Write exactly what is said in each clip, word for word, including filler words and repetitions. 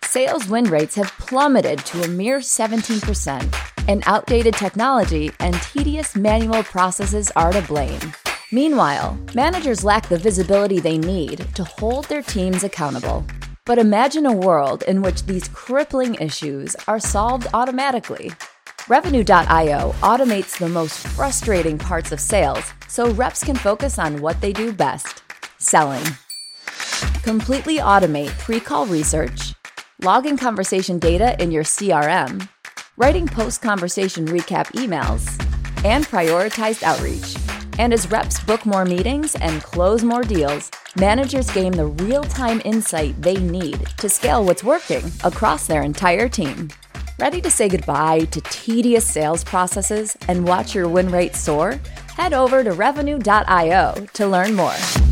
sales win rates have plummeted to a mere seventeen percent, and outdated technology and tedious manual processes are to blame. Meanwhile, managers lack the visibility they need to hold their teams accountable. But imagine a world in which these crippling issues are solved automatically. Revenue dot io automates the most frustrating parts of sales so reps can focus on what they do best: selling. Completely automate pre-call research, logging conversation data in your C R M, writing post-conversation recap emails, and prioritized outreach. And as reps book more meetings and close more deals, managers gain the real-time insight they need to scale what's working across their entire team. Ready to say goodbye to tedious sales processes and watch your win rate soar? Head over to Revenue dot io to learn more.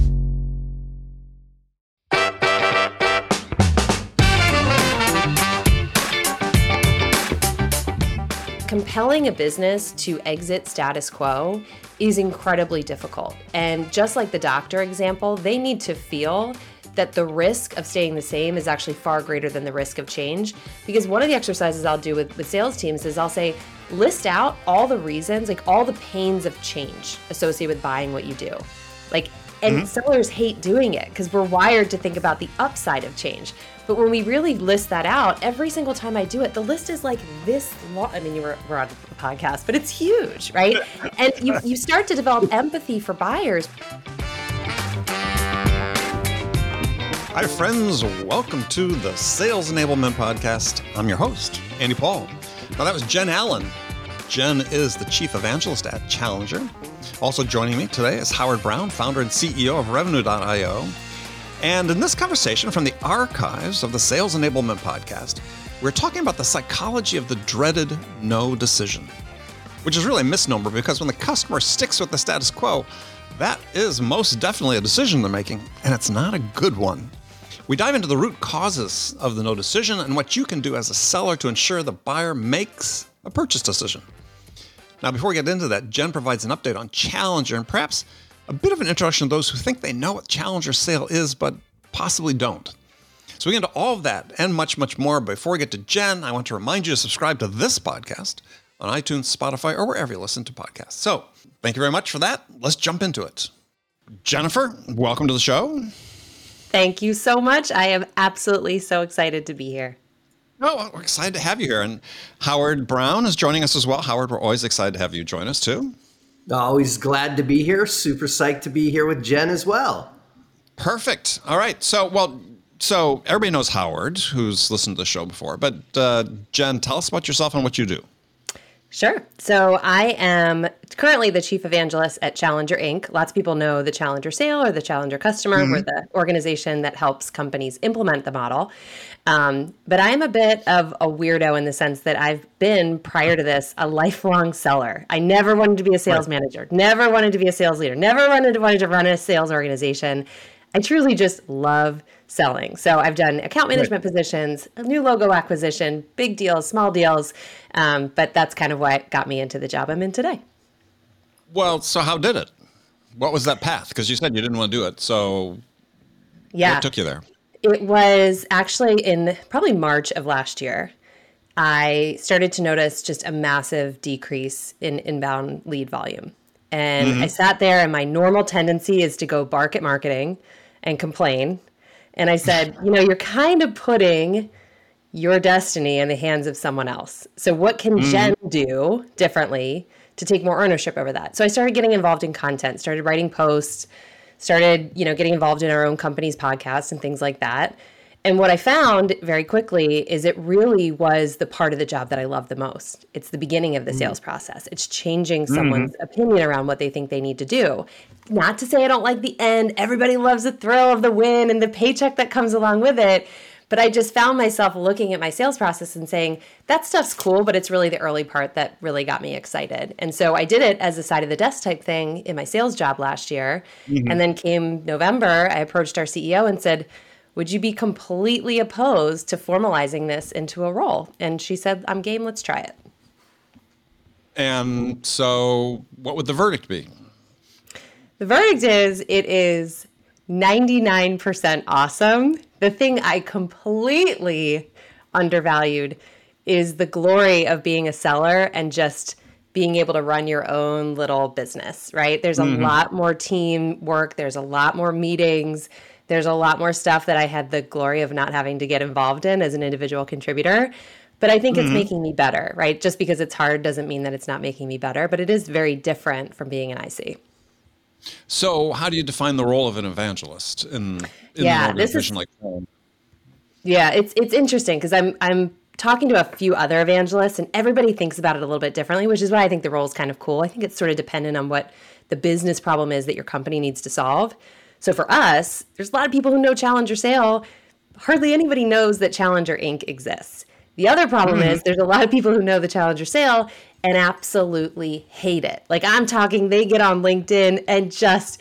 Compelling a business to exit status quo is incredibly difficult. And just like the doctor example, they need to feel that the risk of staying the same is actually far greater than the risk of change. Because one of the exercises I'll do with, with sales teams is I'll say, list out all the reasons, like all the pains of change associated with buying what you do. Like, and mm-hmm. sellers hate doing it because we're wired to think about the upside of change. But when we really list that out, every single time I do it, the list is like this long. I mean, we're, we're on a podcast, but it's huge, right? And you, you start to develop empathy for buyers. Hi, friends. Welcome to the Sales Enablement Podcast. I'm your host, Andy Paul. Now, that was Jen Allen. Jen is the Chief Evangelist at Challenger. Also joining me today is Howard Brown, founder and C E O of Revenue dot io. And in this conversation from the archives of the Sales Enablement Podcast, we're talking about the psychology of the dreaded no decision, which is really a misnomer because when the customer sticks with the status quo, that is most definitely a decision they're making, and it's not a good one. We dive into the root causes of the no decision and what you can do as a seller to ensure the buyer makes a purchase decision. Now, before we get into that, Jen provides an update on Challenger and perhaps a bit of an introduction to those who think they know what Challenger sale is, but possibly don't. So we get into all of that and much, much more. Before we get to Jen, I want to remind you to subscribe to this podcast on iTunes, Spotify, or wherever you listen to podcasts. So thank you very much for that. Let's jump into it. Jennifer, welcome to the show. Thank you so much. I am absolutely so excited to be here. Oh, we're excited to have you here. And Howard Brown is joining us as well. Howard, we're always excited to have you join us too. Always glad to be here. Super psyched to be here with Jen as well. Perfect. All right. So, well, so everybody knows Howard, who's listened to the show before. But uh, Jen, tell us about yourself and what you do. Sure. So I am currently the Chief Evangelist at Challenger Incorporated. Lots of people know the Challenger sale or the Challenger customer. Mm-hmm. We're the organization that helps companies implement the model. Um, but I'm a bit of a weirdo in the sense that I've been, prior to this, a lifelong seller. I never wanted to be a sales right. manager, never wanted to be a sales leader, never wanted to, wanted to run a sales organization. I truly just love selling. So I've done account management right. positions, a new logo acquisition, big deals, small deals. Um, but that's kind of what got me into the job I'm in today. Well, so how did it? What was that path? Because you said you didn't want to do it. So yeah. what took you there? It was actually in probably March of last year. I started to notice just a massive decrease in inbound lead volume. And mm-hmm. I sat there, and my normal tendency is to go bark at marketing and complain. And I said, you know, you're kind of putting your destiny in the hands of someone else. So what can mm-hmm. Jen do differently to take more ownership over that? So I started getting involved in content, started writing posts, started, you know, getting involved in our own company's podcasts and things like that. And what I found very quickly is it really was the part of the job that I love the most. It's the beginning of the mm-hmm. sales process. It's changing someone's mm-hmm. opinion around what they think they need to do. Not to say I don't like the end. Everybody loves the thrill of the win and the paycheck that comes along with it. But I just found myself looking at my sales process and saying, that stuff's cool, but it's really the early part that really got me excited. And so I did it as a side of the desk type thing in my sales job last year. Mm-hmm. And then came November, I approached our C E O and said, would you be completely opposed to formalizing this into a role? And she said, I'm game, let's try it. And so what would the verdict be? The verdict is it is ninety-nine percent awesome. The thing I completely undervalued is the glory of being a seller and just being able to run your own little business, right? There's a mm-hmm. lot more team work. There's a lot more meetings. There's a lot more stuff that I had the glory of not having to get involved in as an individual contributor. But I think mm-hmm. it's making me better, right? Just because it's hard doesn't mean that it's not making me better, but it is very different from being an I C. So how do you define the role of an evangelist in, in yeah, an organization this is, like that? Yeah, it's it's interesting because I'm I'm talking to a few other evangelists and everybody thinks about it a little bit differently, which is why I think the role is kind of cool. I think it's sort of dependent on what the business problem is that your company needs to solve. So for us, there's a lot of people who know Challenger Sale. Hardly anybody knows that Challenger Incorporated exists. The other problem mm-hmm. is there's a lot of people who know the Challenger Sale and absolutely hate it. Like I'm talking, they get on LinkedIn and just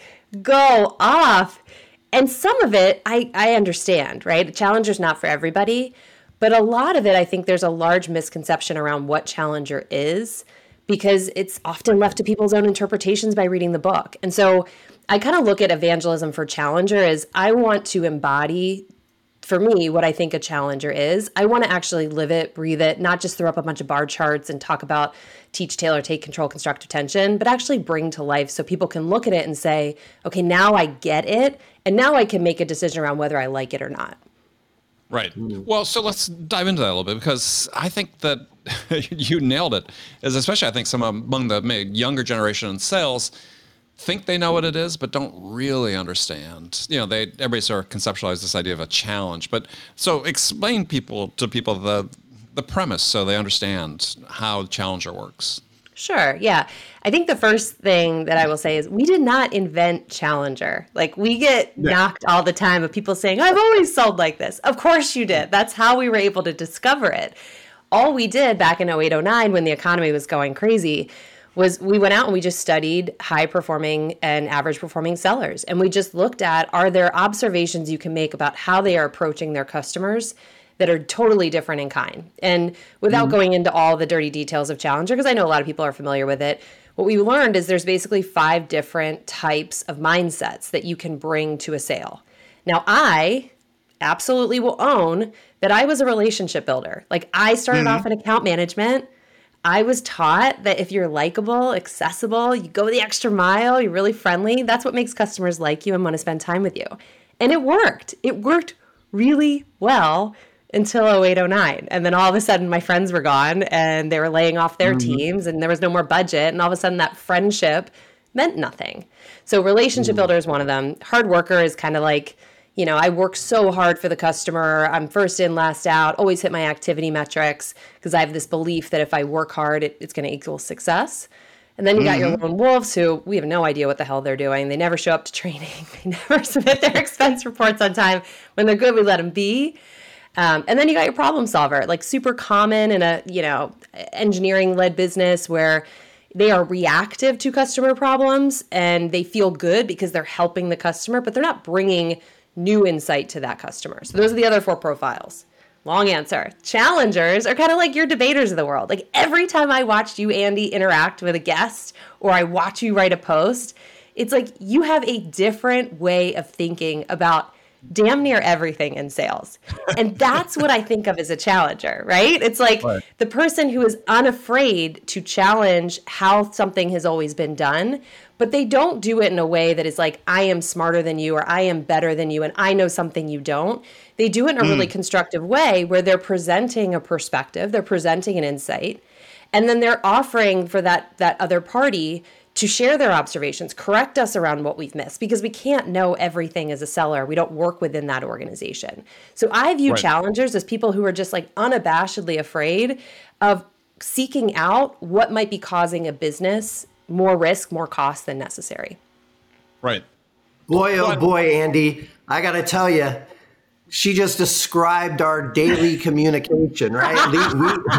go off. And some of it, I, I understand, right? Challenger's not for everybody. But a lot of it, I think there's a large misconception around what Challenger is because it's often left to people's own interpretations by reading the book. And so I kind of look at evangelism for Challenger as I want to embody, for me, what I think a Challenger is. I want to actually live it, breathe it, not just throw up a bunch of bar charts and talk about teach, tailor, take control, construct attention, but actually bring to life so people can look at it and say, okay, now I get it. And now I can make a decision around whether I like it or not. Right. Well, so let's dive into that a little bit because I think that you nailed it. Is especially I think some among the younger generation in sales think they know what it is, but don't really understand. You know, they everybody sort of conceptualize this idea of a challenge. But so explain people to people the the premise so they understand how Challenger works. Sure. Yeah. I think the first thing that I will say is we did not invent Challenger. Like we get yeah. knocked all the time of people saying, I've always sold like this. Of course you did. That's how we were able to discover it. All we did back in oh eight, oh nine when the economy was going crazy was we went out and we just studied high performing and average performing sellers. And we just looked at, are there observations you can make about how they are approaching their customers that are totally different in kind? And without mm-hmm. going into all the dirty details of Challenger, because I know a lot of people are familiar with it, what we learned is there's basically five different types of mindsets that you can bring to a sale. Now, I absolutely will own that I was a relationship builder. Like I started mm-hmm. off in account management. I was taught that if you're likable, accessible, you go the extra mile, you're really friendly, that's what makes customers like you and want to spend time with you. And it worked. It worked really well until oh eight, oh nine. And then all of a sudden my friends were gone and they were laying off their mm-hmm. teams and there was no more budget. And all of a sudden that friendship meant nothing. So relationship mm-hmm. builder is one of them. Hard worker is kind of like, you know, I work so hard for the customer. I'm first in, last out, always hit my activity metrics because I have this belief that if I work hard, it, it's going to equal success. And then you got mm-hmm. your lone wolves who we have no idea what the hell they're doing. They never show up to training. They never submit their expense reports on time. When they're good, we let them be. Um, and then you got your problem solver, like super common in a, you know, engineering-led business where they are reactive to customer problems and they feel good because they're helping the customer, but they're not bringing new insight to that customer. So those are the other four profiles. Long answer. Challengers are kind of like your debaters of the world. Like every time I watched you, Andy, interact with a guest or I watch you write a post, it's like you have a different way of thinking about damn near everything in sales. And that's what I think of as a challenger, right? It's like right. the person who is unafraid to challenge how something has always been done, but they don't do it in a way that is like, I am smarter than you or I am better than you and I know something you don't. They do it in a mm. really constructive way where they're presenting a perspective, they're presenting an insight, and then they're offering for that that other party to share their observations, correct us around what we've missed, because we can't know everything as a seller. We don't work within that organization. So I view right. challengers as people who are just like unabashedly afraid of seeking out what might be causing a business more risk, more cost than necessary. Right. Boy, oh boy, Andy, I got to tell you, she just described our daily communication, right? we,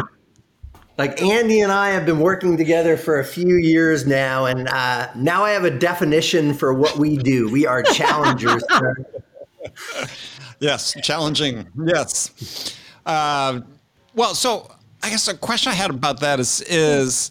Like Andy and I have been working together for a few years now, and uh, now I have a definition for what we do. We are challengers. Yes, challenging. Yes. Uh, well, so I guess a question I had about that is, is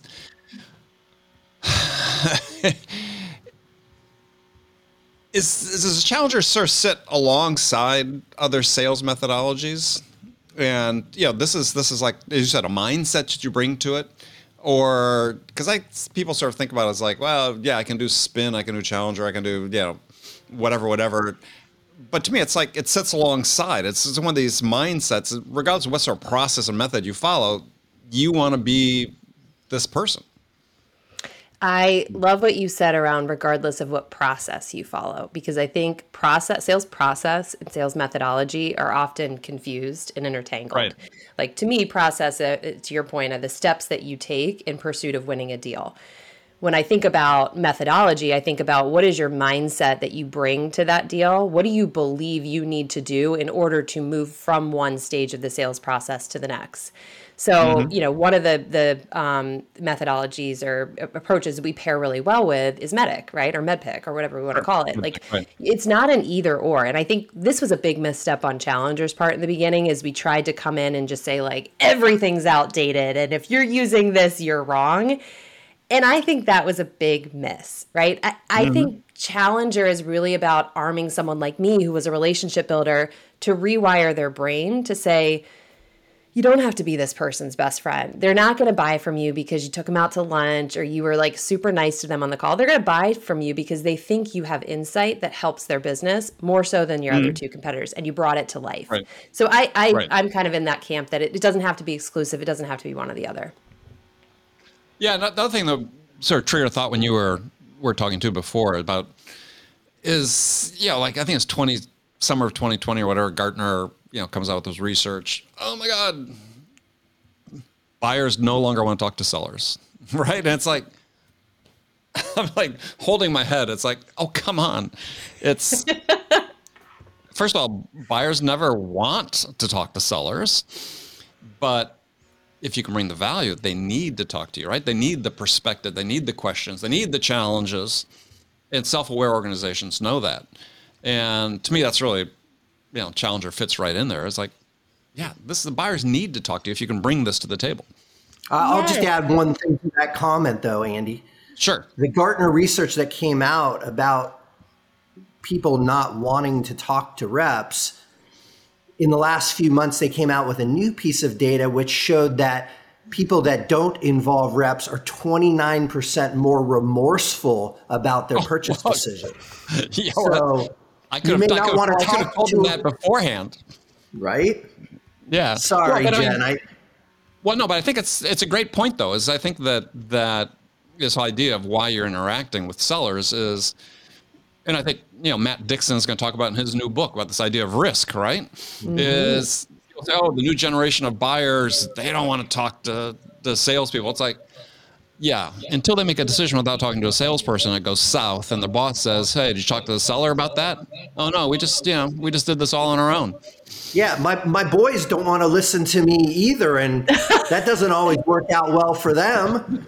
is, is a challenger sort of sit alongside other sales methodologies? And, you know, this is, this is like, as you said, a mindset that you bring to it. Or, because I, people sort of think about it as like, well, yeah, I can do spin, I can do challenger, I can do, you know, whatever, whatever. But to me, it's like, it sits alongside. It's, it's one of these mindsets, regardless of what sort of process and method you follow, you want to be this person. I love what you said around regardless of what process you follow, because I think process, sales process and sales methodology are often confused and intertangled. Right. Like to me, process, uh, to your point, are the steps that you take in pursuit of winning a deal. When I think about methodology, I think about what is your mindset that you bring to that deal? What do you believe you need to do in order to move from one stage of the sales process to the next? So, mm-hmm. you know, one of the the um, methodologies or approaches we pair really well with is MEDDIC, right? Or MEDDPICC, or whatever we want to call it. Like, right. It's not an either or. And I think this was a big misstep on Challenger's part in the beginning, is we tried to come in and just say, like, everything's outdated. And if you're using this, you're wrong. And I think that was a big miss, right? I, I mm-hmm. think Challenger is really about arming someone like me, who was a relationship builder, to rewire their brain to say, you don't have to be this person's best friend. They're not going to buy from you because you took them out to lunch or you were like super nice to them on the call. They're going to buy from you because they think you have insight that helps their business more so than your mm-hmm. other two competitors, and you brought it to life. Right. So I, I, right. I'm kind of in that camp that it, it doesn't have to be exclusive. It doesn't have to be one or the other. Yeah, the other thing that sort of triggered a thought when you were were talking to before about is, you know, like I think it's twenty summer of twenty twenty or whatever, Gartner, you know, comes out with this research. Oh my God, buyers no longer want to talk to sellers, right? And it's like, I'm like holding my head. It's like, oh, come on. It's, first of all, buyers never want to talk to sellers, but if you can bring the value, they need to talk to you, right? They need the perspective, they need the questions, they need the challenges, and self-aware organizations know that. And to me, that's really, you know, Challenger fits right in there. It's like, yeah, this is the buyers need to talk to you if you can bring this to the table. Uh, I'll just add one thing to that comment, though, Andy. Sure. The Gartner research that came out about people not wanting to talk to reps, in the last few months, they came out with a new piece of data which showed that people that don't involve reps are twenty-nine percent more remorseful about their purchase oh, decision. Yeah, so I could you may have, not I want to I talk told to them that beforehand. Right? Yeah. Sorry, well, Jen. I mean, I, well, no, but I think it's it's a great point, though, is I think that that this idea of why you're interacting with sellers is, and I think, you know, Matt Dixon is going to talk about in his new book about this idea of risk, right? Mm-hmm. Is, people say, oh, the new generation of buyers, they don't want to talk to the salespeople. It's like, yeah, until they make a decision without talking to a salesperson, it goes south, and the boss says, hey, did you talk to the seller about that? Oh, no, we just, you know, we just did this all on our own. Yeah, my, my boys don't want to listen to me either, and that doesn't always work out well for them.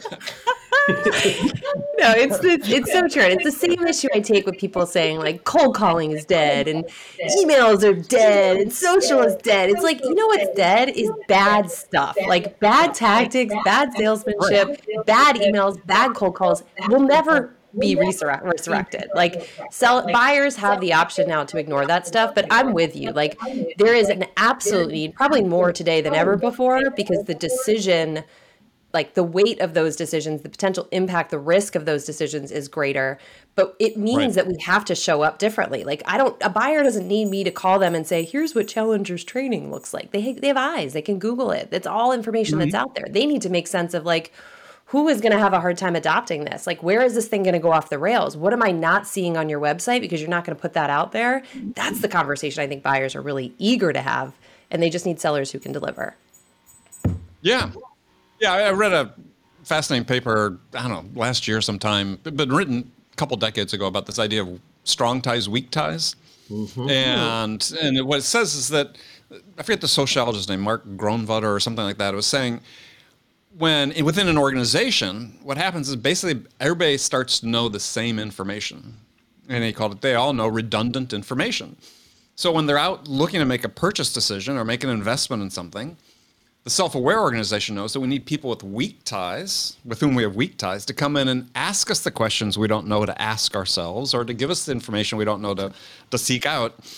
No, it's, it's it's so true. It's the same issue I take with people saying like cold calling is dead and emails are dead and social is dead. It's like, you know what's dead is bad stuff, like bad tactics, bad salesmanship, bad emails, bad cold calls will never be resurrect, resurrected. Like sell buyers have the option now to ignore that stuff, but I'm with you. Like there is an absolute need, probably more today than ever before, because the decision, like the weight of those decisions, the potential impact, the risk of those decisions is greater, but it means right. that we have to show up differently. Like I don't, a buyer doesn't need me to call them and say, here's what Challenger's training looks like. They, they have eyes, they can Google it. It's all information mm-hmm. that's out there. They need to make sense of like, who is going to have a hard time adopting this? Like, where is this thing going to go off the rails? What am I not seeing on your website because you're not going to put that out there? That's the conversation I think buyers are really eager to have, and they just need sellers who can deliver. Yeah. Yeah, I read a fascinating paper, I don't know, last year sometime, but written a couple decades ago about this idea of strong ties, weak ties. Mm-hmm. And and what it says is that, I forget the sociologist's name, Mark Groenewald or something like that, it was saying, when within an organization, what happens is basically everybody starts to know the same information. And he called it, they all know redundant information. So when they're out looking to make a purchase decision or make an investment in something, the self-aware organization knows that we need people with weak ties, with whom we have weak ties, to come in and ask us the questions we don't know to ask ourselves, or to give us the information we don't know to, to seek out.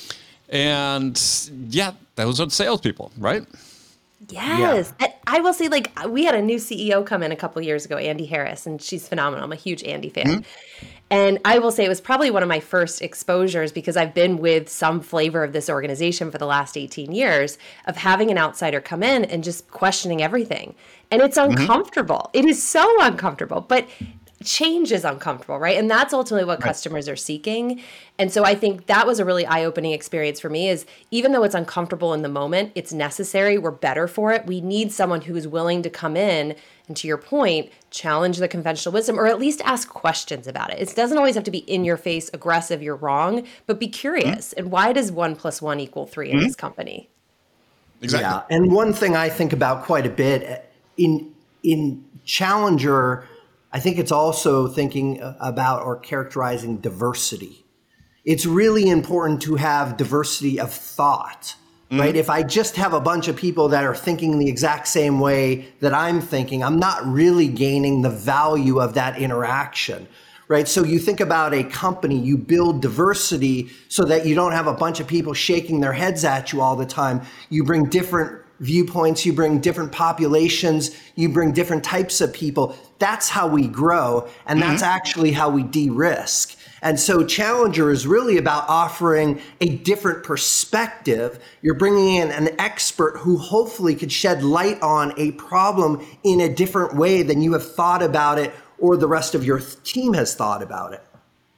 And yeah, those are salespeople, right? Yes. Yeah. I will say, like, we had a new C E O come in a couple years ago, Andy Harris, and she's phenomenal. I'm a huge Andy fan. Mm-hmm. And I will say it was probably one of my first exposures, because I've been with some flavor of this organization for the last eighteen years, of having an outsider come in and just questioning everything. And it's uncomfortable. Mm-hmm. It is so uncomfortable, but change is uncomfortable, right? And that's ultimately what right. customers are seeking. And so I think that was a really eye-opening experience for me, is even though it's uncomfortable in the moment, it's necessary. We're better for it. We need someone who is willing to come in and, to your point, challenge the conventional wisdom, or at least ask questions about it. It doesn't always have to be in your face, aggressive, you're wrong, but be curious. Mm-hmm. And why does one plus one equal three mm-hmm. in this company? Exactly. Yeah. And one thing I think about quite a bit in in Challenger, I think it's also thinking about or characterizing diversity. It's really important to have diversity of thought, mm-hmm. right? If I just have a bunch of people that are thinking the exact same way that I'm thinking, I'm not really gaining the value of that interaction, right? So you think about a company, you build diversity so that you don't have a bunch of people shaking their heads at you all the time. You bring different viewpoints, you bring different populations, you bring different types of people. That's how we grow, and that's mm-hmm. actually how we de-risk. And so Challenger is really about offering a different perspective. You're bringing in an expert who hopefully could shed light on a problem in a different way than you have thought about it or the rest of your team has thought about it.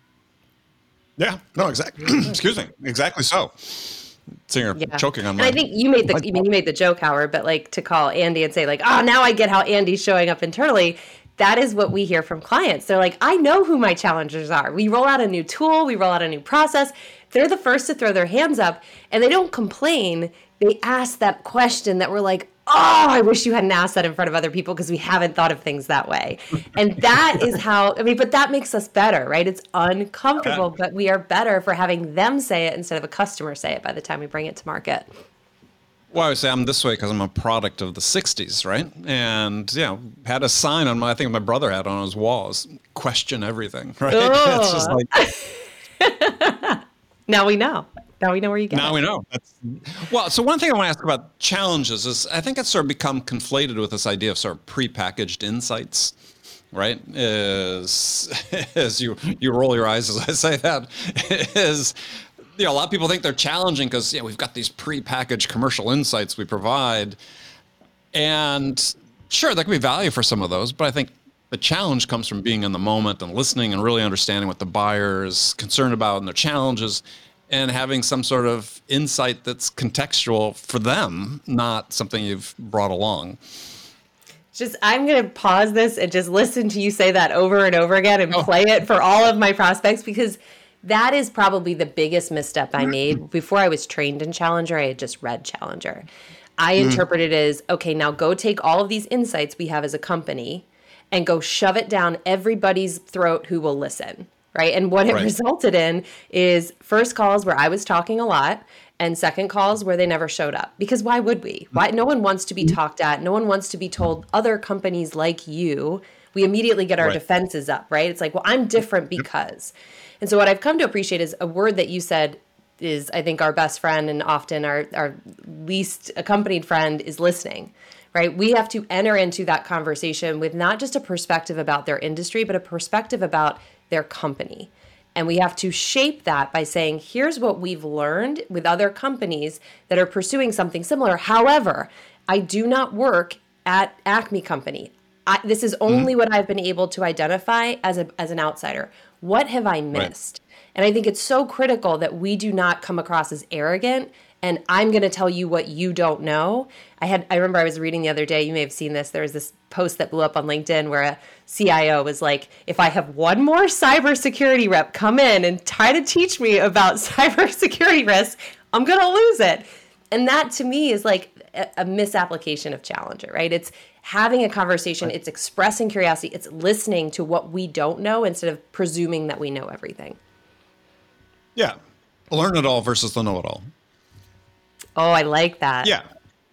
Yeah, no, exactly. Excuse me. Exactly so. Singer yeah. choking on my. And I think you made the you, mean, you made the joke, Howard, but like to call Andy and say like, oh, now I get how Andy's showing up internally. That is what we hear from clients. They're like, I know who my challengers are. We roll out a new tool, we roll out a new process. They're the first to throw their hands up, and they don't complain. They ask that question that we're like, oh, I wish you hadn't asked that in front of other people, because we haven't thought of things that way. And that is how, I mean, but that makes us better, right? It's uncomfortable, but we are better for having them say it instead of a customer say it by the time we bring it to market. Well, I would say I'm this way because I'm a product of the sixties, right? And, you know, had a sign on my, I think my brother had on his walls, question everything, right? Oh. It's just like. Now we know. Now we know where you get Now it. we know. That's, well, so one thing I want to ask about challenges is I think it's sort of become conflated with this idea of sort of prepackaged insights, right? Is, as you, you roll your eyes as I say that, is, you know, a lot of people think they're challenging because, you know, we've got these prepackaged commercial insights we provide. And sure, there can be value for some of those, but I think the challenge comes from being in the moment and listening and really understanding what the buyer is concerned about and their challenges, and having some sort of insight that's contextual for them, not something you've brought along. Just, I'm going to pause this and just listen to you say that over and over again and oh. play it for all of my prospects, because that is probably the biggest misstep I made. Before I was trained in Challenger, I had just read Challenger. I mm. interpreted it as, okay, now go take all of these insights we have as a company and go shove it down everybody's throat who will listen. Right. And what it right. resulted in is first calls where I was talking a lot, and second calls where they never showed up. Because why would we? Why? No one wants to be talked at. No one wants to be told other companies like you. We immediately get our right. defenses up. Right. It's like, well, I'm different because. And so what I've come to appreciate is a word that you said is, I think, our best friend and often our, our least accompanied friend is listening. Right? We have to enter into that conversation with not just a perspective about their industry, but a perspective about their company. And we have to shape that by saying, here's what we've learned with other companies that are pursuing something similar. However, I do not work at Acme Company. I, this is only mm-hmm. what I've been able to identify as a as an outsider. What have I missed? Right. And I think it's so critical that we do not come across as arrogant and I'm going to tell you what you don't know. I had I remember I was reading the other day, you may have seen this, there was this post that blew up on LinkedIn where a C I O was like, if I have one more cybersecurity rep come in and try to teach me about cybersecurity risks, I'm going to lose it. And that to me is like a, a misapplication of Challenger, right? It's having a conversation, right. It's expressing curiosity, it's listening to what we don't know instead of presuming that we know everything. Yeah. Learn it all versus the know-it-all. Oh, I like that. Yeah.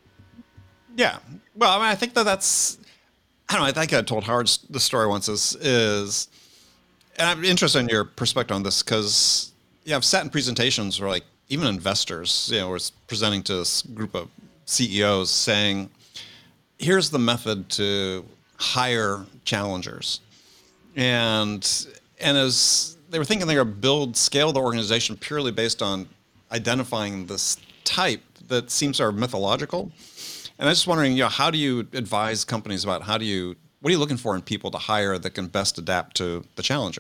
Yeah. Well, I mean, I think that that's, I don't know, I think I told Howard the story once is, is and I'm interested in your perspective on this because, yeah, I've sat in presentations where like even investors, you know, was presenting to this group of C E Os saying, here's the method to hire challengers. And, and as they were thinking they were build, scale the organization purely based on identifying this type that seems sort of mythological. And I was just wondering, you know, how do you advise companies about how do you, what are you looking for in people to hire that can best adapt to the challenger?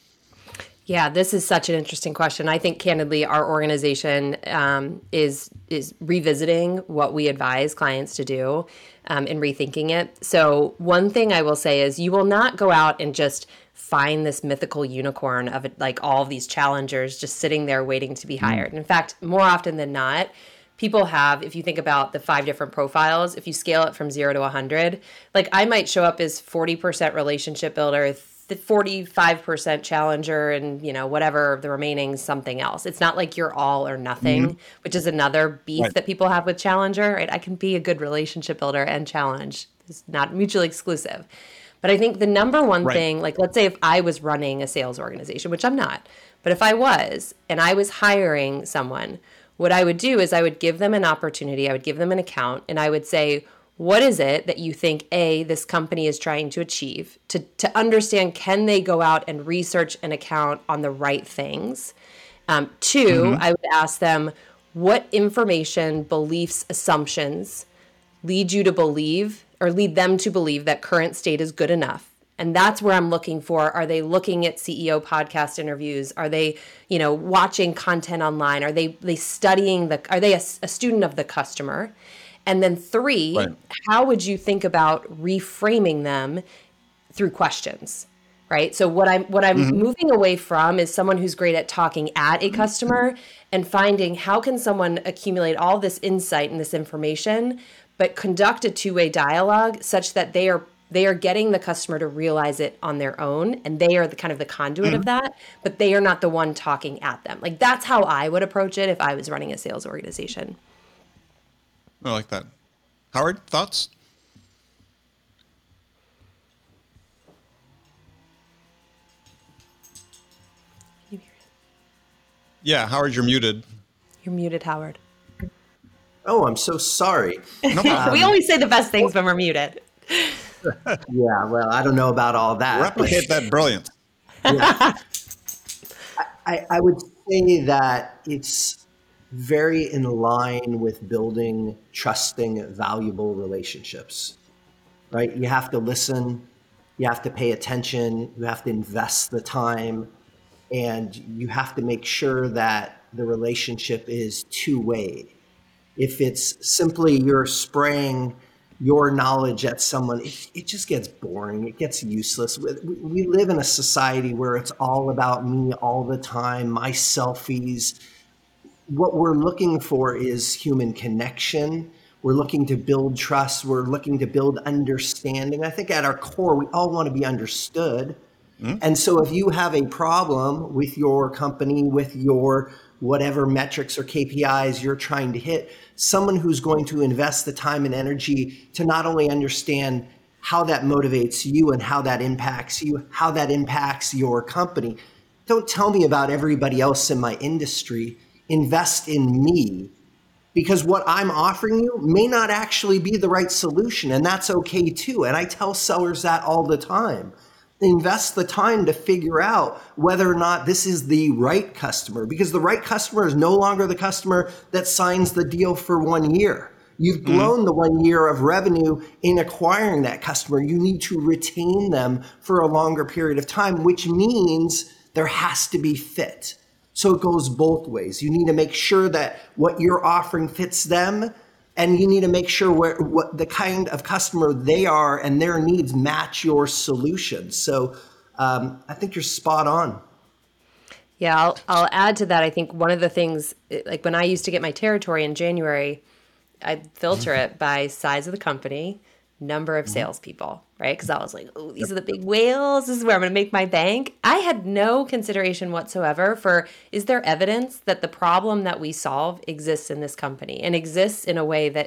Yeah, this is such an interesting question. I think, candidly, our organization um, is is revisiting what we advise clients to do um, and rethinking it. So one thing I will say is you will not go out and just find this mythical unicorn of it, like all of these challengers just sitting there waiting to be hired. Mm. In fact, more often than not, people have, if you think about the five different profiles, if you scale it from zero to one hundred, like I might show up as forty percent relationship builder, forty-five percent challenger, and, you know, whatever the remaining something else. It's not like you're all or nothing, mm-hmm. which is another beef right. that people have with challenger, right? I can be a good relationship builder and challenge. It's not mutually exclusive. But I think the number one right. thing, like let's say if I was running a sales organization, which I'm not, but if I was, and I was hiring someone, what I would do is I would give them an opportunity, I would give them an account, and I would say, what is it that you think, A, this company is trying to achieve? To, to understand, can they go out and research an account on the right things? Um, two, mm-hmm. I would ask them, what information, beliefs, assumptions lead you to believe or lead them to believe that current state is good enough? And that's where I'm looking for. Are they looking at C E O podcast interviews? Are they, you know, watching content online? Are they, they studying the, are they a, a student of the customer? And then three, right. how would you think about reframing them through questions, right? So what I'm what I'm mm-hmm. moving away from is someone who's great at talking at a customer and finding how can someone accumulate all this insight and this information, but conduct a two-way dialogue such that they are they are getting the customer to realize it on their own, and they are the kind of the conduit mm-hmm. of that, but they are not the one talking at them. Like that's how I would approach it if I was running a sales organization. I like that. Howard, thoughts? Yeah, Howard, you're muted. You're muted, Howard. Oh, I'm so sorry. No um, we always say the best things when we're muted. Yeah, well, I don't know about all that. Replicate that brilliance. Yeah. I, I would say that it's very in line with building trusting, valuable relationships, right? You have to listen, you have to pay attention, you have to invest the time, and you have to make sure that the relationship is two-way. If it's simply you're spraying your knowledge at someone, it, it just gets boring. It gets useless. We, we live in a society where it's all about me all the time, my selfies. What we're looking for is human connection. We're looking to build trust. We're looking to build understanding. I think at our core, we all want to be understood. Mm-hmm. And so if you have a problem with your company, with your whatever metrics or K P Is you're trying to hit, someone who's going to invest the time and energy to not only understand how that motivates you and how that impacts you, how that impacts your company. Don't tell me about everybody else in my industry. Invest in me, because what I'm offering you may not actually be the right solution, and that's okay too. And I tell sellers that all the time. Invest the time to figure out whether or not this is the right customer, because the right customer is no longer the customer that signs the deal for one year. You've blown mm-hmm. the one year of revenue in acquiring that customer. You need to retain them for a longer period of time, which means there has to be fit. So it goes both ways. You need to make sure that what you're offering fits them, and you need to make sure where, what the kind of customer they are and their needs match your solution. So um, I think you're spot on. Yeah, I'll, I'll add to that. I think one of the things, like when I used to get my territory in January, I'd filter it by size of the company, number of salespeople, right? Because I was like, oh, these are the big whales. This is where I'm going to make my bank. I had no consideration whatsoever for, is there evidence that the problem that we solve exists in this company and exists in a way that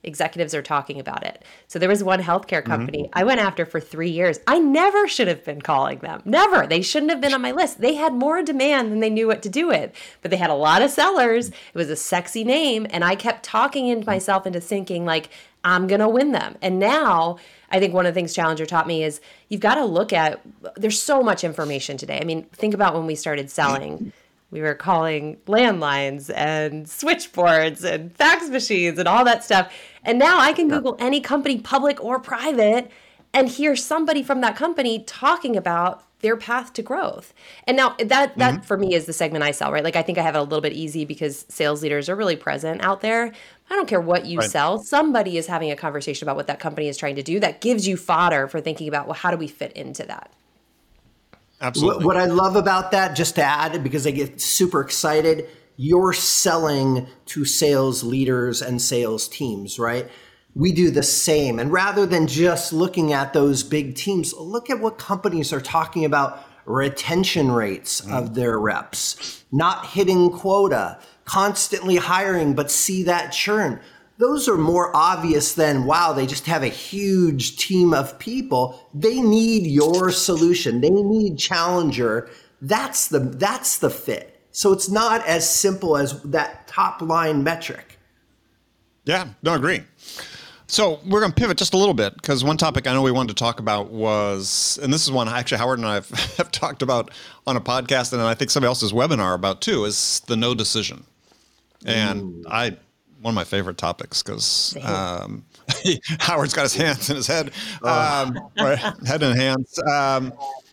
executives are talking about it. So there was one healthcare company mm-hmm. I went after for three years. I never should have been calling them. Never. They shouldn't have been on my list. They had more demand than they knew what to do with, but they had a lot of sellers. It was a sexy name. And I kept talking into myself into thinking like, I'm going to win them. And now I think one of the things Challenger taught me is you've got to look at, there's so much information today. I mean, think about when we started selling. We were calling landlines and switchboards and fax machines and all that stuff. And now I can Google any company, public or private, and hear somebody from that company talking about their path to growth. And now that that mm-hmm. for me is the segment I sell, right? Like I think I have it a little bit easy because sales leaders are really present out there. I don't care what you right. sell. Somebody is having a conversation about what that company is trying to do. That gives you fodder for thinking about, well, how do we fit into that? Absolutely. What, what I love about that, just to add, because I get super excited, you're selling to sales leaders and sales teams, right? We do the same. And rather than just looking at those big teams, look at what companies are talking about retention rates mm. of their reps, not hitting quota, constantly hiring, but see that churn. Those are more obvious than, wow, they just have a huge team of people. They need your solution. They need Challenger. That's the that's the fit. So it's not as simple as that top line metric. Yeah, no, agree. So we're going to pivot just a little bit because one topic I know we wanted to talk about was, and this is one actually Howard and I have, have talked about on a podcast, and I think somebody else's webinar about too, is the no decision. And Ooh. I... one of my favorite topics because um, Howard's got his hands in his head, um, or head in hands. Um,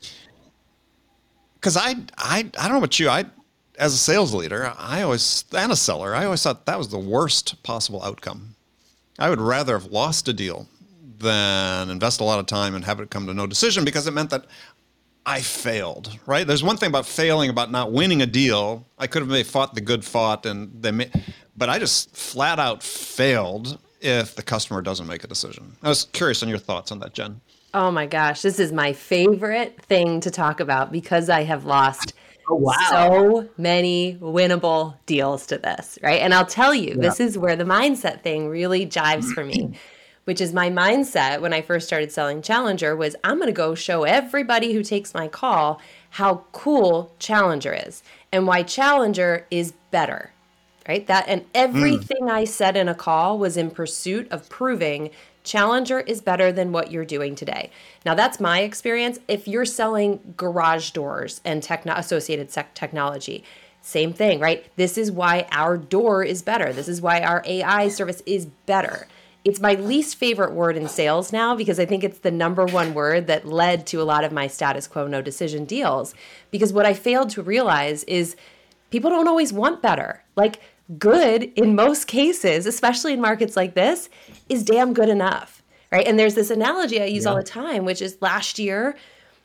Because I, I, I don't know about you. I, as a sales leader, I always and a seller, I always thought that was the worst possible outcome. I would rather have lost a deal than invest a lot of time and have it come to no decision because it meant that I failed, right? There's one thing about failing, about not winning a deal. I could have maybe fought the good fought, and they may, but I just flat out failed if the customer doesn't make a decision. I was curious on your thoughts on that, Jen. Oh my gosh, this is my favorite thing to talk about because I have lost oh, wow. so many winnable deals to this, right? And I'll tell you, yeah. this is where the mindset thing really jives for me. Which is my mindset when I first started selling Challenger was I'm going to go show everybody who takes my call how cool Challenger is and why Challenger is better, right? That and everything mm. I said in a call was in pursuit of proving Challenger is better than what you're doing today. Now that's my experience. If you're selling garage doors and techno- associated sec- technology, same thing, right? This is why our door is better. This is why our A I service is better. It's my least favorite word in sales now because I think it's the number one word that led to a lot of my status quo no decision deals. Because what I failed to realize is people don't always want better. Like good in most cases, especially in markets like this, is damn good enough, right? And there's this analogy I use yeah. all the time, which is last year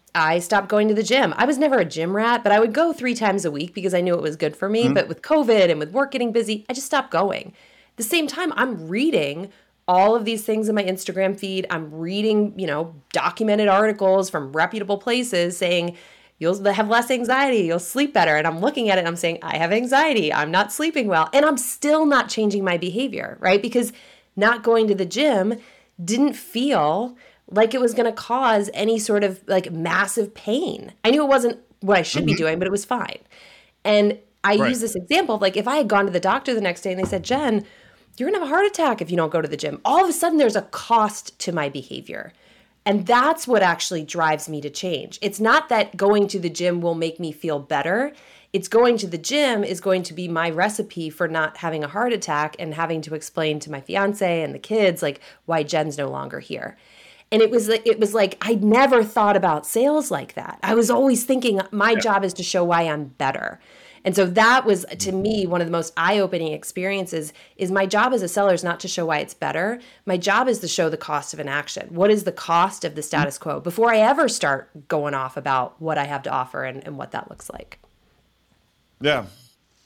I stopped going to the gym. I was never a gym rat, but I would go three times a week because I knew it was good for me. Mm-hmm. But with COVID and with work getting busy, I just stopped going. At the same time, I'm reading all of these things in my Instagram feed. I'm reading, you know, documented articles from reputable places saying you'll have less anxiety, you'll sleep better. And I'm looking at it and I'm saying, I have anxiety, I'm not sleeping well. And I'm still not changing my behavior, right? Because not going to the gym didn't feel like it was going to cause any sort of like massive pain. I knew it wasn't what I should mm-hmm. be doing, but it was fine. And I right. use this example of like, if I had gone to the doctor the next day and they said, Jen, you're going to have a heart attack if you don't go to the gym. All of a sudden, there's a cost to my behavior. And that's what actually drives me to change. It's not that going to the gym will make me feel better. It's going to the gym is going to be my recipe for not having a heart attack and having to explain to my fiance and the kids like why Jen's no longer here. And it was like, it was like I never thought about sales like that. I was always thinking my yeah. job is to show why I'm better. And so that was, to me, one of the most eye-opening experiences is my job as a seller is not to show why it's better. My job is to show the cost of an action. What is the cost of the status quo before I ever start going off about what I have to offer and, and what that looks like? Yeah.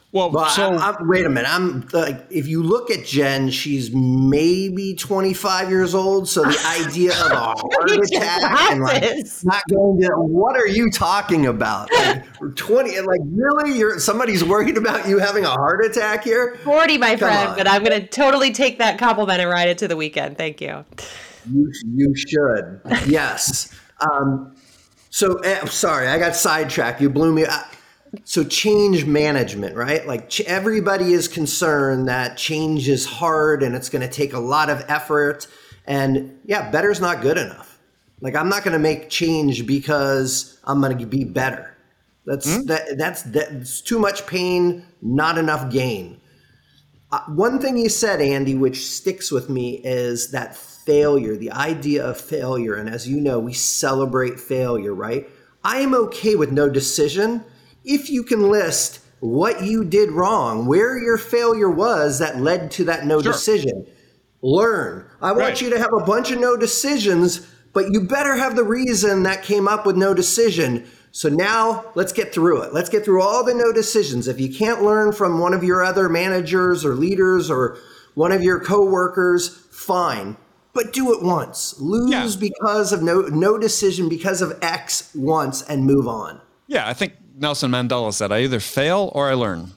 Well, Well, so I'm, I'm, wait a minute. I'm like, if you look at Jen, she's maybe twenty-five years old. So the idea of a heart attack and like not going to, what are you talking about? Like twenty, like really, you're somebody's worried about you having a heart attack here? forty, my Come friend, on. but I'm going to totally take that compliment and ride it to the weekend. Thank you. You, you should. Yes. Um, so, eh, sorry, I got sidetracked. You blew me. I, So change management, right? Like ch- everybody is concerned that change is hard and it's going to take a lot of effort. And yeah, better is not good enough. Like I'm not going to make change because I'm going to be better. That's mm-hmm. that, that's that's too much pain, not enough gain. Uh, one thing you said, Andy, which sticks with me is that failure, the idea of failure. And as you know, we celebrate failure, right? I am okay with no decision if you can list what you did wrong, where your failure was that led to that no sure. decision. Learn. I want right. you to have a bunch of no decisions, but you better have the reason that came up with no decision. So now let's get through it. Let's get through all the no decisions. If you can't learn from one of your other managers or leaders or one of your coworkers, fine. But do it once. Lose yeah. because of no no decision, because of X once, and move on. Yeah, I think Nelson Mandela said, I either fail or I learn.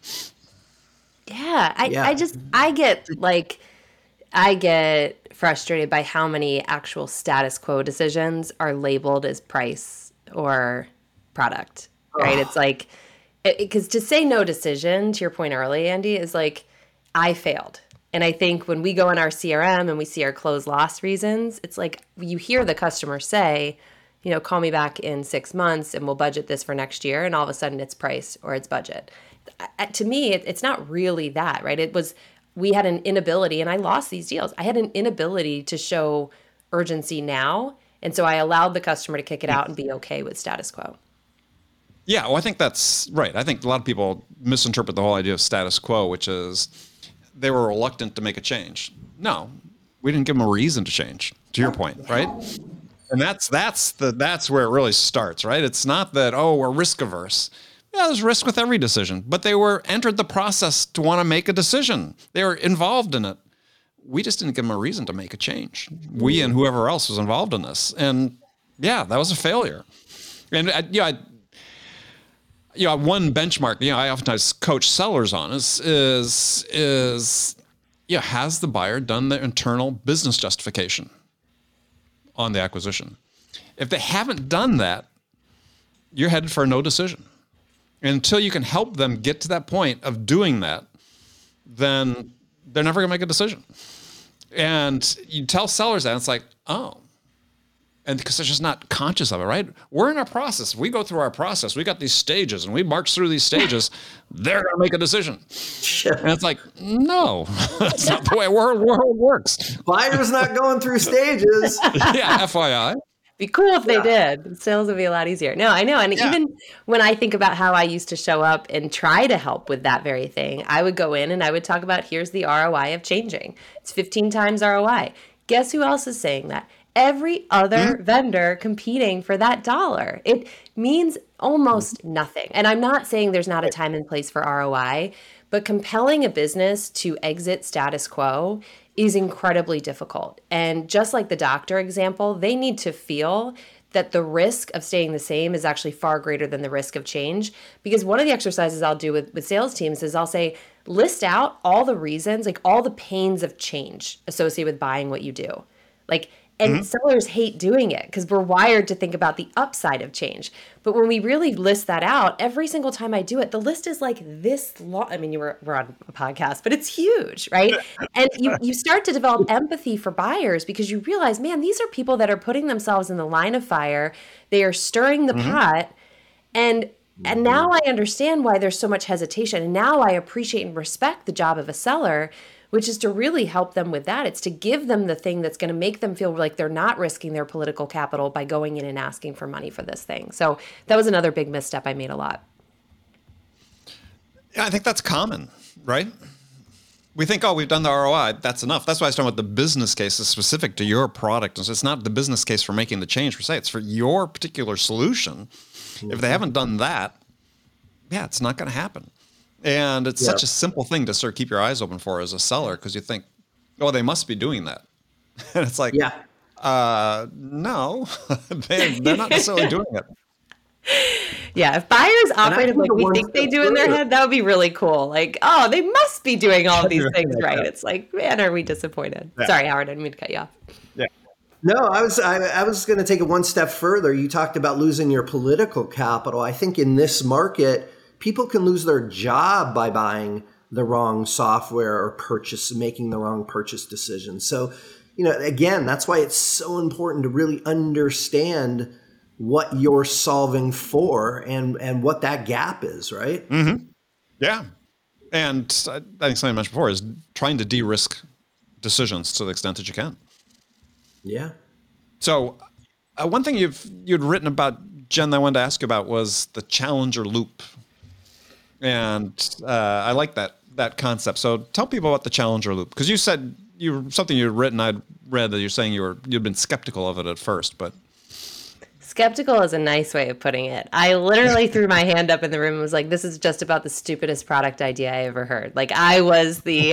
Yeah, I, yeah. I just, I get like, I get frustrated by how many actual status quo decisions are labeled as price or product, right? Oh. It's like, because it, to say no decision, to your point early, Andy, is like, I failed. And I think when we go in our C R M and we see our close loss reasons, it's like you hear the customer say, you know, call me back in six months and we'll budget this for next year. And all of a sudden it's price or it's budget. Uh, to me, it, it's not really that, right? It was, we had an inability, and I lost these deals. I had an inability to show urgency now. And so I allowed the customer to kick it out and be okay with status quo. Yeah, well, I think that's right. I think a lot of people misinterpret the whole idea of status quo, which is they were reluctant to make a change. No, we didn't give them a reason to change, to your point, right? And that's that's the that's where it really starts, right? It's not that, oh, we're risk averse. Yeah, there's risk with every decision, but they were entered the process to want to make a decision. They were involved in it. We just didn't give them a reason to make a change. We and whoever else was involved in this. And yeah, that was a failure. And uh, yeah, I, you know, one benchmark, you know, I oftentimes coach sellers on is, is, is, yeah, has the buyer done the internal business justification on the acquisition? If they haven't done that, you're headed for a no decision. And until you can help them get to that point of doing that, then they're never going to make a decision. And you tell sellers that, and it's like, oh, and because they're just not conscious of it, right? We're in our process. We go through our process. We got these stages, and we march through these stages. They're going to make a decision. And it's like, no, that's not the way the world, world works. Buyer's not going through stages. Yeah, F Y I. Be cool if they yeah. did. Sales would be a lot easier. No, I know. And yeah. even when I think about how I used to show up and try to help with that very thing, I would go in and I would talk about, here's the R O I of changing. It's fifteen times R O I. Guess who else is saying that? Every other mm-hmm. vendor competing for that dollar. It means almost nothing. And I'm not saying there's not a time and place for R O I, but compelling a business to exit status quo is incredibly difficult. And just like the doctor example, they need to feel that the risk of staying the same is actually far greater than the risk of change. Because one of the exercises I'll do with, with sales teams is I'll say, list out all the reasons, like all the pains of change associated with buying what you do. Like, and mm-hmm. sellers hate doing it because we're wired to think about the upside of change. But when we really list that out, every single time I do it, the list is like this long. I mean, you were, we're on a podcast, but it's huge, right? And you, you start to develop empathy for buyers because you realize, man, these are people that are putting themselves in the line of fire. They are stirring the mm-hmm. pot. And and now I understand why there's so much hesitation. And now I appreciate and respect the job of a seller, which is to really help them with that. It's to give them the thing that's going to make them feel like they're not risking their political capital by going in and asking for money for this thing. So that was another big misstep I made a lot. Yeah, I think that's common, right? We think, oh, we've done the R O I. That's enough. That's why I started with the business case is specific to your product. And so it's not the business case for making the change per se. It's for your particular solution. Mm-hmm. If they haven't done that, yeah, it's not going to happen. And it's Yeah. such a simple thing to sort of keep your eyes open for as a seller, because you think, oh, they must be doing that. And it's like, Yeah. uh, no, they, they're not necessarily doing it. Yeah, if buyers operated think like the we one think they step do in their further- head, that would be really cool. Like, oh, they must be doing all these things Yeah. right. It's like, man, are we disappointed? Yeah. Sorry, Howard, I didn't mean to cut you off. Yeah. No, I was I, I was going to take it one step further. You talked about losing your political capital. I think in this market, people can lose their job by buying the wrong software or purchase, making the wrong purchase decision. So, you know, again, that's why it's so important to really understand what you're solving for and and what that gap is, right? Mm-hmm. Yeah. And I I think something I mentioned before is trying to de-risk decisions to the extent that you can. Yeah. So uh, one thing you've you'd written about, Jen, that I wanted to ask you about was the challenger loop. And uh, I like that that concept. So tell people about the challenger loop, because you said you something you'd written. I'd read that you're saying you were you'd been skeptical of it at first, but Skeptical is a nice way of putting it. I literally threw my hand up in the room and was like, this is just about the stupidest product idea I ever heard. Like, I was the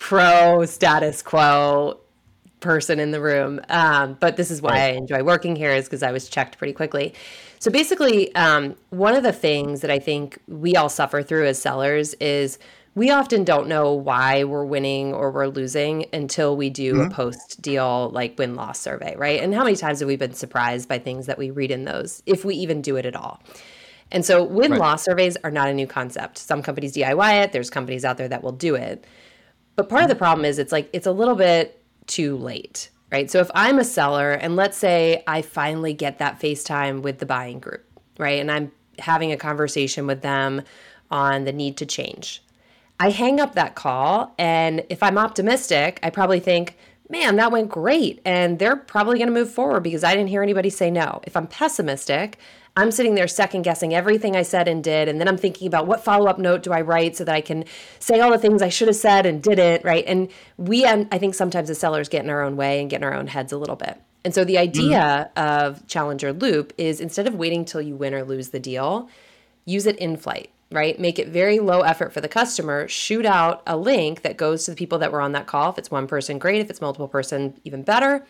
pro status quo person in the room. Um, but this is why I enjoy working here, is because I was checked pretty quickly. So basically, um, one of the things that I think we all suffer through as sellers is we often don't know why we're winning or we're losing until we do mm-hmm. a post-deal like win-loss survey, right? And how many times have we been surprised by things that we read in those, if we even do it at all? And so win-loss right. surveys are not a new concept. Some companies D I Y it. There's companies out there that will do it. But part mm-hmm. of the problem is it's like it's a little bit too late, right? So if I'm a seller and let's say I finally get that FaceTime with the buying group, right? And I'm having a conversation with them on the need to change. I hang up that call, and if I'm optimistic, I probably think, man, that went great, and they're probably going to move forward because I didn't hear anybody say no. If I'm pessimistic, I'm sitting there second guessing everything I said and did, and then I'm thinking about what follow-up note do I write so that I can say all the things I should have said and didn't, right? And we, I think sometimes as sellers get in our own way and get in our own heads a little bit. And so the idea mm-hmm. of Challenger Loop is instead of waiting till you win or lose the deal, use it in flight. Right? Make it very low effort for the customer, shoot out a link that goes to the people that were on that call. If it's one person, great. If it's multiple person, even better.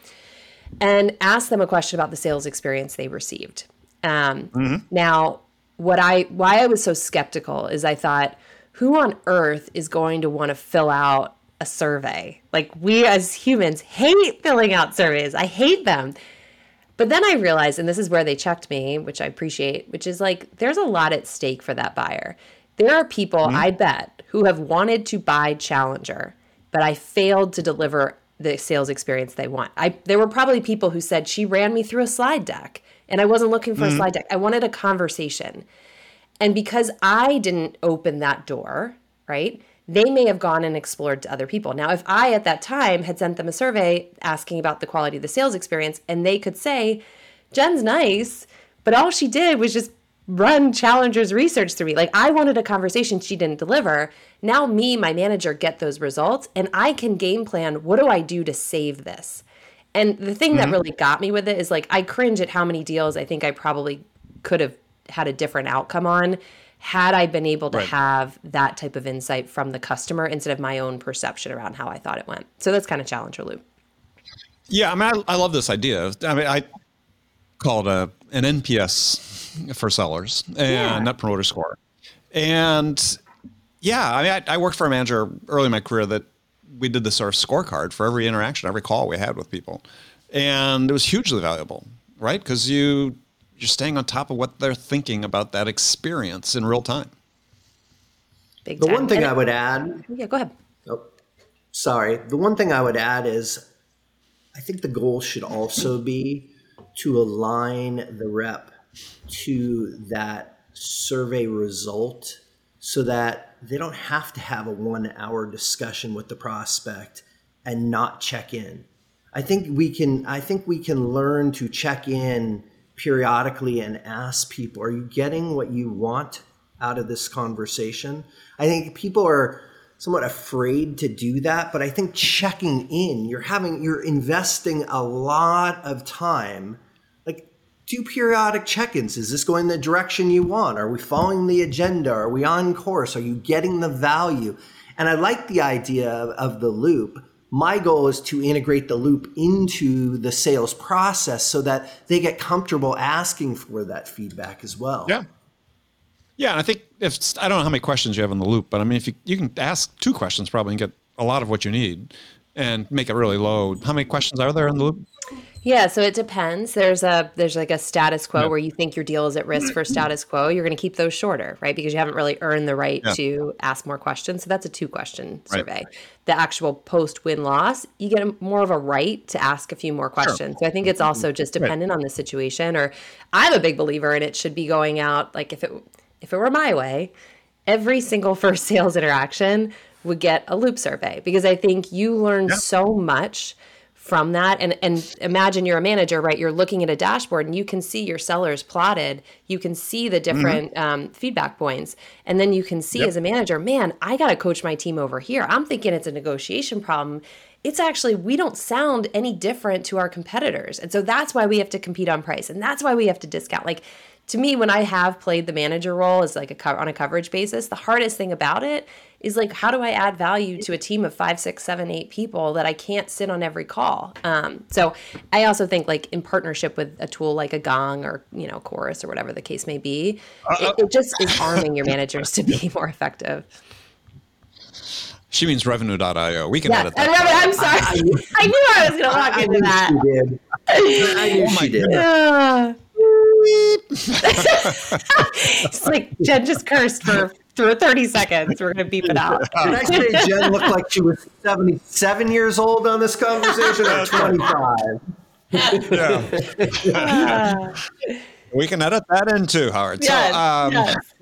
And ask them a question about the sales experience they received. Um, mm-hmm. Now, what I why I was so skeptical is I thought, who on earth is going to want to fill out a survey? Like, we as humans hate filling out surveys. I hate them. But then I realized, and this is where they checked me, which I appreciate, which is like, there's a lot at stake for that buyer. There are people, mm-hmm. I bet, who have wanted to buy Challenger, but I failed to deliver the sales experience they want. I There were probably people who said, she ran me through a slide deck, and I wasn't looking for mm-hmm. a slide deck. I wanted a conversation. And because I didn't open that door, right, they may have gone and explored to other people. Now, if I, at that time, had sent them a survey asking about the quality of the sales experience, and they could say, Jen's nice, but all she did was just run Challenger's research through me. Like, I wanted a conversation she didn't deliver. Now me, my manager, get those results, and I can game plan, what do I do to save this? And the thing mm-hmm. that really got me with it is, like, I cringe at how many deals I think I probably could have had a different outcome on had I been able to right. have that type of insight from the customer instead of my own perception around how I thought it went. So that's kind of Challenger Loop. Yeah, I mean, I, I love this idea. I mean, I call it a, an N P S for sellers and yeah. Net Promoter Score. And yeah, I mean, I, I worked for a manager early in my career that we did this sort of scorecard for every interaction, every call we had with people. And it was hugely valuable, right? Because you... you're staying on top of what they're thinking about that experience in real time. Big the time. one thing and I would add. Yeah, go ahead. Oh, sorry. The one thing I would add is I think the goal should also be to align the rep to that survey result so that they don't have to have a one hour discussion with the prospect and not check in. I think we can, I think we can learn to check in periodically and ask people, are you getting what you want out of this conversation? I think people are somewhat afraid to do that, but I think checking in, you're having, you're investing a lot of time. Like, do periodic check-ins. Is this going the direction you want? Are we following the agenda? Are we on course? Are you getting the value? And I like the idea of, of the loop. My goal is to integrate the loop into the sales process so that they get comfortable asking for that feedback as well. Yeah. Yeah, and I think if I don't know how many questions you have in the loop, but I mean, if you, you can ask two questions probably and get a lot of what you need and make it really low. How many questions are there in the loop? Yeah, so it depends. There's a there's like a status quo Yeah. where you think your deal is at risk for status quo. You're going to keep those shorter, right? Because you haven't really earned the right Yeah. to ask more questions. So that's a two question Right. survey. The actual post win loss, you get a, more of a right to ask a few more questions. So I think it's also just dependent on the situation. Or I'm a big believer in it should be going out like if it if it were my way, every single first sales interaction would get a loop survey because I think you learn Yeah. so much from that. And and imagine you're a manager, right? You're looking at a dashboard and you can see your sellers plotted. You can see the different um, feedback points. And then you can see Yep. as a manager, man, I got to coach my team over here. I'm thinking it's a negotiation problem. It's actually, we don't sound any different to our competitors. And so that's why we have to compete on price. And that's why we have to discount. Like, to me, when I have played the manager role as like a co- on a coverage basis, the hardest thing about it is like, how do I add value to a team of five, six, seven, eight people that I can't sit on every call? Um, so I also think like in partnership with a tool like a Gong or, you know, Chorus or whatever the case may be, it, it just is arming your managers to be more effective. She means revenue dot io. We can Yes, edit and that. Revenue, I'm sorry. I knew I was going to walk I into knew that. she did. I knew Oh my she did. Uh, it's like Jen just cursed for through thirty seconds. We're going to beep it out. Did I say Jen looked like she was seventy-seven years old on this conversation or twenty-five? Yeah. We can edit that in too, Howard. Yes, so, um,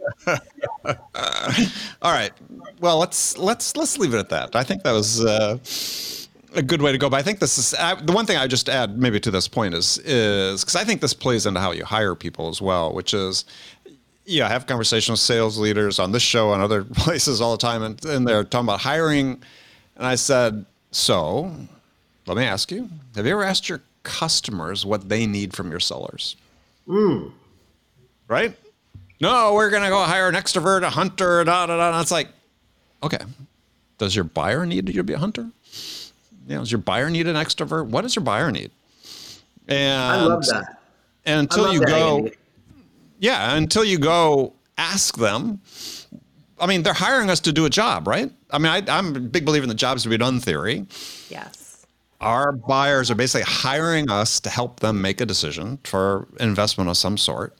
yes. all right. Well, let's let's let's leave it at that. I think that was uh, a good way to go. But I think this is uh, the one thing I just add maybe to this point is is because I think this plays into how you hire people as well, which is yeah, I have conversations with sales leaders on this show and other places all the time, and, and they're talking about hiring. And I said, so let me ask you: have you ever asked your customers what they need from your sellers? Mm. Right? No, we're going to go hire an extrovert, a hunter, da, da, da. And it's like, okay, does your buyer need you to be a hunter? You know, does your buyer need an extrovert? What does your buyer need? And I love that. And until I love you that, go, Andy. yeah, until you go ask them, I mean, they're hiring us to do a job, right? I mean, I, I'm a big believer in the jobs to be done theory. Yes. Our buyers are basically hiring us to help them make a decision for investment of some sort.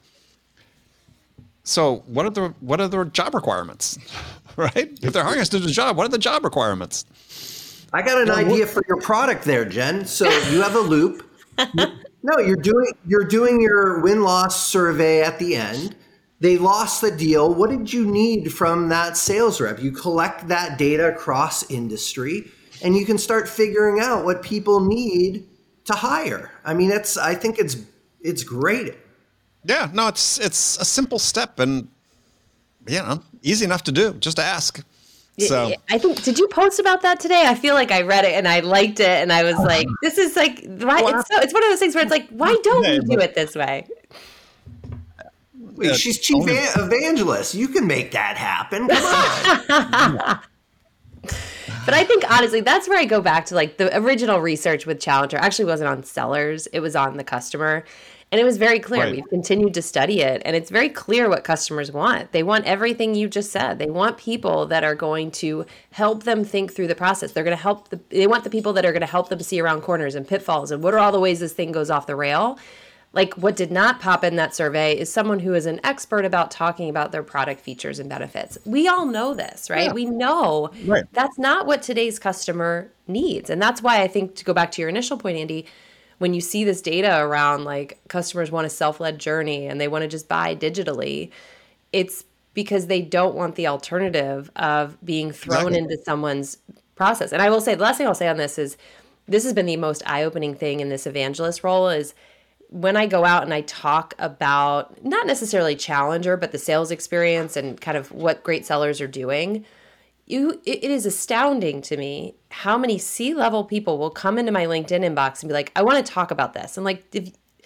So what are the what are the job requirements, right? If they're hiring us to do a job, what are the job requirements? I got an idea for your product there, Jen. So you have a loop. No, you're doing you're doing your win-loss survey at the end. They lost the deal. What did you need from that sales rep? You collect that data across industry, and you can start figuring out what people need to hire. I mean, it's I think it's it's great. Yeah, no, it's it's a simple step and you know, easy enough to do. Just ask. So I think, did you post about that today? I feel like I read it and I liked it and I was like, this is like, why? It's, so, it's one of those things where it's like, why don't we do it this way? Wait, she's chief a- evangelist. You can make that happen. Come on. But I think, honestly, that's where I go back to like the original research with Challenger actually wasn't on sellers. It was on the customer. And it was very clear. Right. We've continued to study it. And it's very clear what customers want. They want everything you just said. They want people that are going to help them think through the process. They're going to help. The, they want the people that are going to help them see around corners and pitfalls. And what are all the ways this thing goes off the rail? Like what did not pop in that survey is someone who is an expert about talking about their product features and benefits. We all know this, right? Yeah. We know Right. that's not what today's customer needs. And that's why I think, to go back to your initial point, Andy, when you see this data around like customers want a self-led journey and they want to just buy digitally, it's because they don't want the alternative of being thrown Exactly. into someone's process. And I will say, the last thing I'll say on this is, this has been the most eye-opening thing in this evangelist role is when I go out and I talk about not necessarily Challenger, but the sales experience and kind of what great sellers are doing, you it, it is astounding to me how many C-level people will come into my LinkedIn inbox and be like, I want to talk about this. And like, if,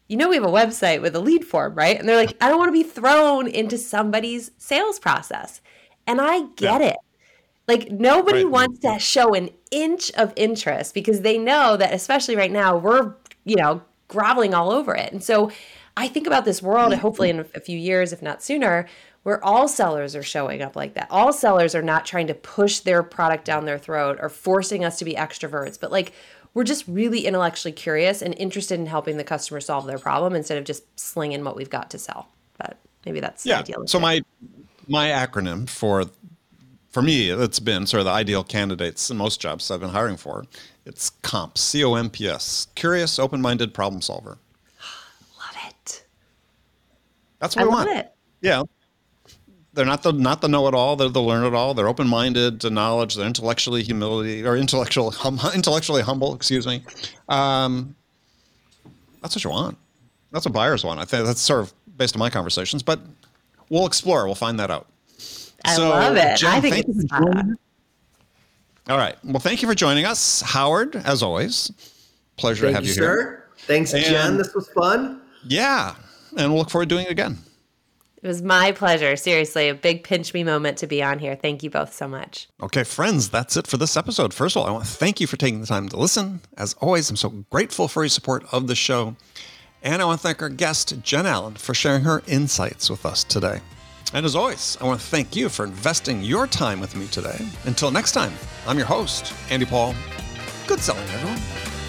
you know, we have a website with a lead form, right? And they're like, I don't want to be thrown into somebody's sales process. And I get yeah. it. Like nobody right. wants to show an inch of interest because they know that, especially right now, we're, you know, groveling all over it. And so I think about this world, and hopefully in a few years, if not sooner, where all sellers are showing up like that. All sellers are not trying to push their product down their throat or forcing us to be extroverts, but like we're just really intellectually curious and interested in helping the customer solve their problem instead of just slinging what we've got to sell. But maybe that's yeah. ideal. So my my acronym for for me, it's been sort of the ideal candidates in most jobs I've been hiring for. It's COMPS, C O M P S, curious, open-minded problem solver. Love it. That's what I we love want. It. Yeah. They're not the not the know-it-all. They're the learn-it-all. They're open-minded to knowledge. They're intellectually humility or intellectual hum, intellectually humble. Excuse me. Um, that's what you want. That's what buyers want. I think that's sort of based on my conversations. But we'll explore. We'll find that out. I so, love it. Jen, I think it's fun. All right. Well, thank you for joining us, Howard. As always, pleasure thank to have you, you here. Sir. Thanks, and, Jen. This was fun. Yeah, and we'll look forward to doing it again. It was my pleasure. Seriously, a big pinch me moment to be on here. Thank you both so much. Okay, friends, that's it for this episode. First of all, I want to thank you for taking the time to listen. As always, I'm so grateful for your support of the show. And I want to thank our guest, Jen Allen, for sharing her insights with us today. And as always, I want to thank you for investing your time with me today. Until next time, I'm your host, Andy Paul. Good selling, everyone.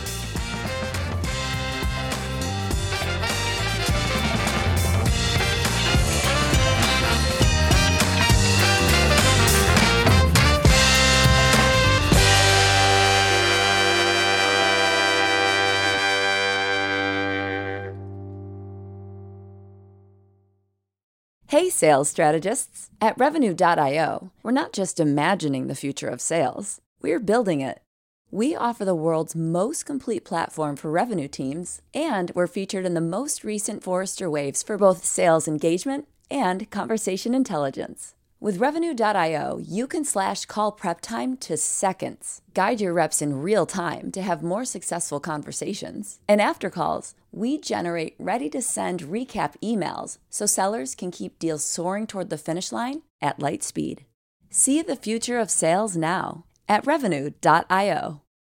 Hey, sales strategists. At Revenue dot io, we're not just imagining the future of sales, we're building it. We offer the world's most complete platform for revenue teams, and we're featured in the most recent Forrester Waves for both sales engagement and conversation intelligence. With Revenue dot io, you can slash call prep time to seconds, guide your reps in real time to have more successful conversations. And after calls, we generate ready-to-send recap emails so sellers can keep deals soaring toward the finish line at light speed. See the future of sales now at Revenue dot io.